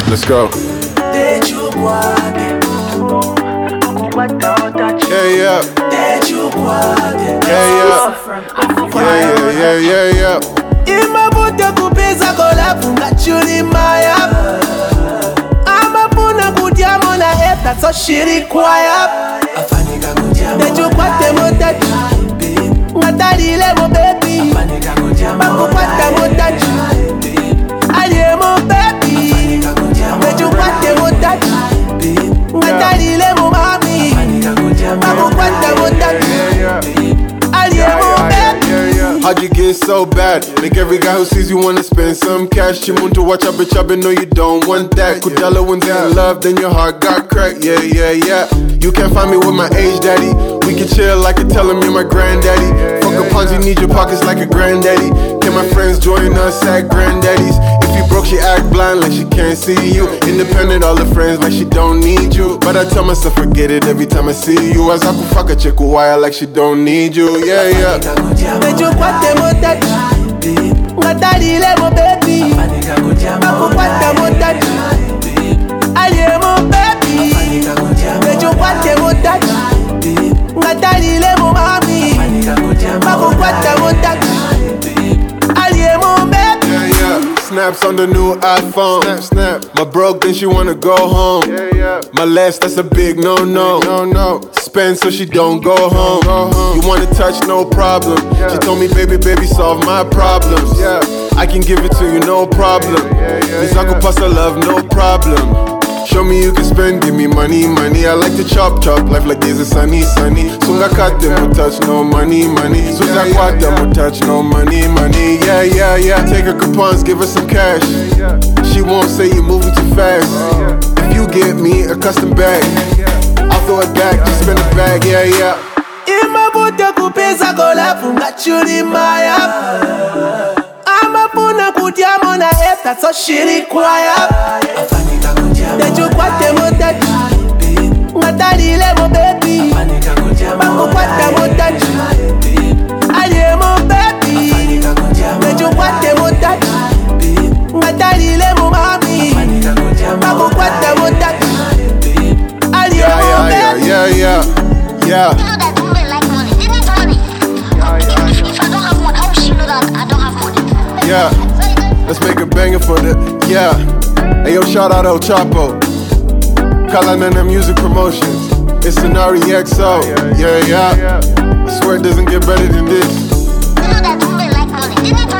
Let's go. Yeah, yeah. Yeah. Imabuta kupeza kola funga chuli maya. Amapuna kudiamo na heta so shiri kwaya. Deju kwate motachi. Ngatalile mo baby. Bakukwata motachi. Aliye mo baby. Deju kwate motachi. Ngatalile mo mami. Bakukwata motachi. Aliye mo baby. How'd you get so bad? Make every guy who sees you wanna spend some cash. Chimuntu watch out, bitch, I know you don't want that. Kudala wins in love, then your heart got cracked. Yeah. You can't find me with my age daddy. We can chill like I tell him you're my granddaddy. Fuck a Ponzi, need your pockets like a granddaddy. Can my friends join us at granddaddy's? If you broke, she act blind like she can't see you. Independent, all the friends like she don't need you. But I tell myself forget it every time I see you. As I could fuck a chick with wire like she don't need you. Yeah. Deju kwate motachi. Ngatalile mo baby. Bakukwata motachi. Aliye mo baby. Deju kwate motachi. Ngatalile mo mami. Bakukwata motachi. Aliye mo baby. Yeah. Snaps on the new iPhone. Snap. My broke, then she wanna go home. Yeah. My last, that's a big no. Spend so she don't go home. You wanna touch, no problem. She told me, baby, solve my problems. Yeah. I can give it to you, no problem. Nizako pasa love, no problem. Show me you can spend, give me money. I like to chop life like this is sunny. Sunga cut them, will touch no money. Suza quat them, will touch no money. Yeah. Take her coupons, give her some cash. She won't say you're moving too fast. If you get me a custom bag, I'll throw it back, just spin it back. Yeah. Imabuta kupeza kola funga chuli maya. Amapuna kudiamo na heta so shiri kwaya. Deju kwate motachi. Ngatalile mo baby. Bakukwata motachi. Aliye mo baby. Deju kwate motachi. Ngatalile mo mami. Bakukwata motachi. Aliye mo baby. Yeah. You know that women like money. They need money. If I don't have money, how will she know that I don't have money? Yeah. Let's make a banger for the, yeah. Hey yo, shout out El Chapo. Kalanana Music Promotions. It's Sonari XO. Yeah. I swear it doesn't get better than this. You know that women like money. They need money.